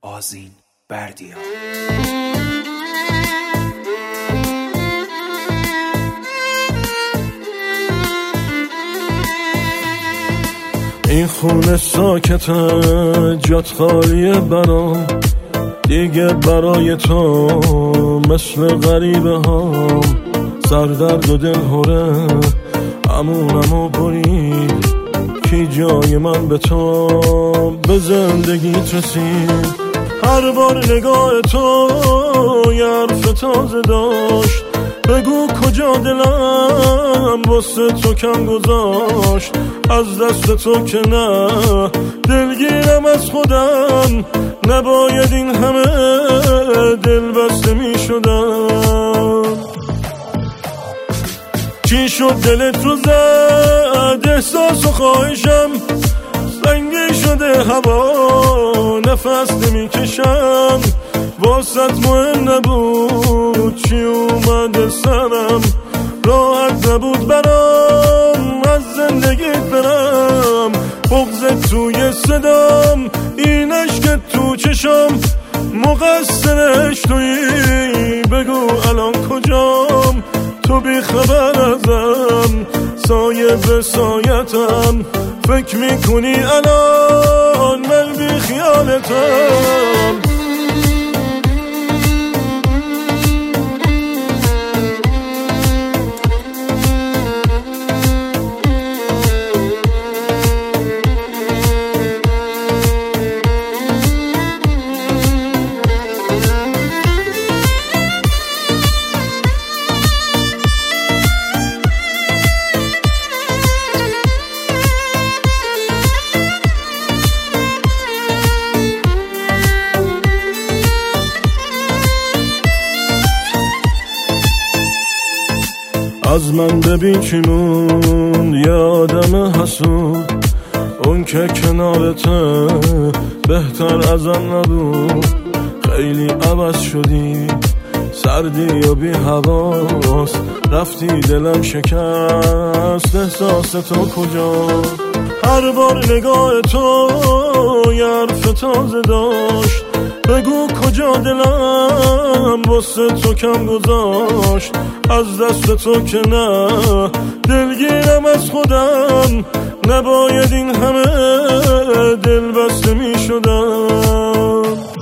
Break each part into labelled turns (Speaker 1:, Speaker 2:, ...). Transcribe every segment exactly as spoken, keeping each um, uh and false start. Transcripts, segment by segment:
Speaker 1: آذین بردیا.
Speaker 2: این خونه ساکته جات خالیه برام، دیگه برای تو مثل غریبه هم سردرد و دل هره امونمو برید. کی جای من به تو به زندگیت رسید؟ هر بار نگاه تو یه حرف تازه داشت، بگو کجا دلم واسه تو کم گذاشت. از دست تو که نه دلگیرم از خودم، نباید این همه دل بسته می شدم. چی شد دلت رو زد احساس و خواهشم، سنگی شده هوا نفس نمی کشم. واسط مهم نبود چی اومده سرم، راحت نبود برام از زندگیت برم. بغضت توی صدام، این عشق تو چشم، مقصرش تویی بگو الان کجام. تو بی خبر ازم، سایه به سایتم، فکر میکنی الان من بی خیالتم. از من ببین چیمون یه آدم حسود، اون که کنارته بهتر ازم نبود. خیلی عوض شدی، سردی و بی حواس، رفتی دلم شکست. احساس تو کجا؟ هر بار نگاه تو یه حرف تازه داشت، بگو کجا دلم واسه تو کم گذاشت. از دست تو که نه دلگیرم از خودم، نباید این همه دل بسته می شدم.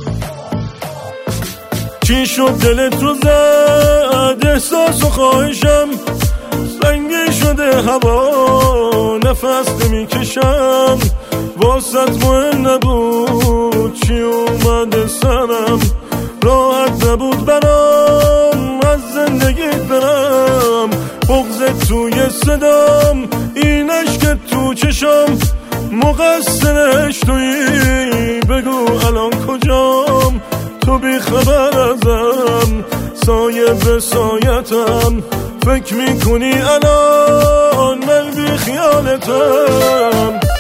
Speaker 2: چی شد دلت رو زد احساس و خواهشم، سنگی شده هوا نفس نمی کشم. واسط مهم نبود چی اومده سرم، راحت نبود برام از زندگیت برم. بغضت توی صدام، این عشق تو چشم، مقصرش تویی بگو الان کجام. تو بی خبر ازم، سایه به سایتم، فکر میکنی الان من بی خیالتم.